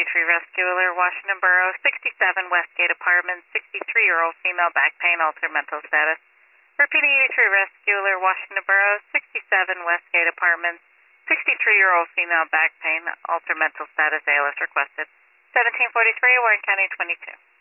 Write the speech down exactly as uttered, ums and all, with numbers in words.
Tree Rescuer, Washington Borough, sixty-seven Westgate Apartments, sixty-three-year-old female back pain, altered mental status. Repeating, U Tree Rescuer, Washington Borough, sixty-seven Westgate Apartments, sixty-three-year-old female back pain, altered mental status, A L S requested. seventeen forty-three, Warren County, twenty-two.